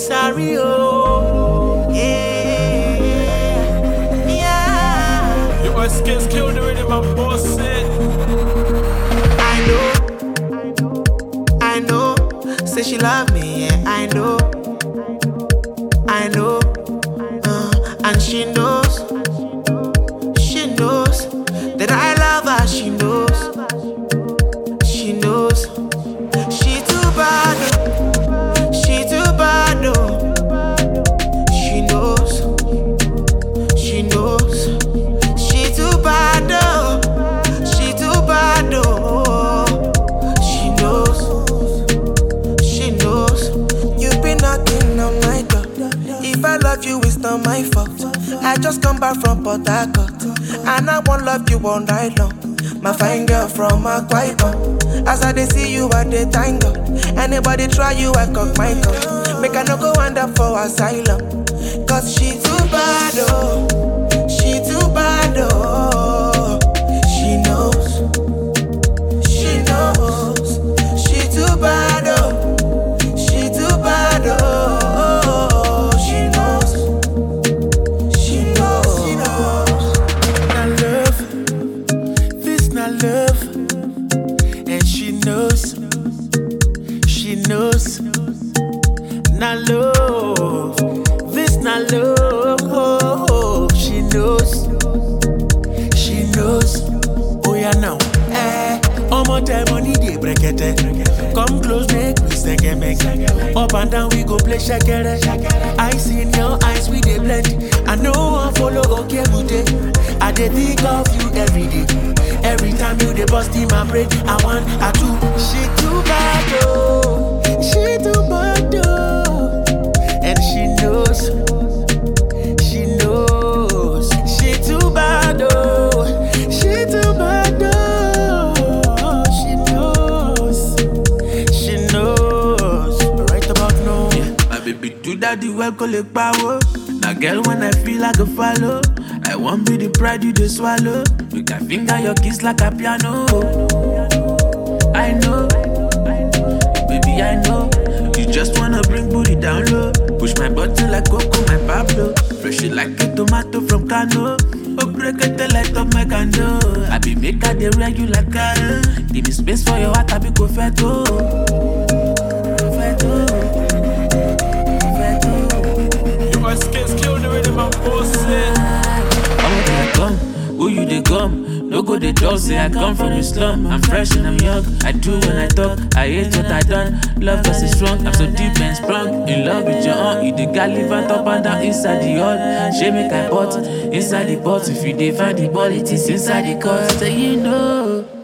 sorry, oh. Yeah, yeah. Your skills killed already, my boss said. I know. Say she love me, yeah, I know. And she knows that I love her. She knows. She too bad, oh. She too bad, oh. She knows. She too bad, oh. She too bad, oh. She knows. You've been knocking on my door. If I love you, it's not my fault. I just come back from Port Harcourt, and I won't love you all night long. My fine girl from Akwa Ibom. As I dey see you, I dey thank God. Anybody try you, I cock my gun. Make I no go end up for asylum. Cause she too bad, oh. She too bad, oh. She knows. She too bad, oh. She too bad, oh. Love, and she knows, not love, this not love, she knows, oh yeah now, my time money dey brekete, come close make we senge, up and down we go play shakere, I see in your eyes we dey blend, I know I follow okay today, I dey think of you every day. Every time you dey bust in my brain, I want a two. She too bad, oh. She too bad, oh. And she knows. She too bad, oh. She too bad, oh. She knows. Right about now. Yeah, my baby do that the well collect power. Now girl, when I feel like a follow, I won't be the pride you just swallow. You can finger your kiss like a piano. I know, baby, I know. You just wanna bring booty down low. Push my button like Coco, my Pablo. Fresh it like a tomato from Kano. Oh, break it the light of my candle. I be make her the regular car. Give me space for your heart, I be go feto. Your skills killed already, my boss said. Who you dey come? No go dey talk, say I come from the slum. I'm fresh and I'm young, I do when I talk. I hate what I done, love us is strong. I'm so deep and sprung, in love with your aunt. You dey gallivant up and down inside the yard. She make I pot, inside the pot. If you dey find the ball, it is inside the court. Say you know.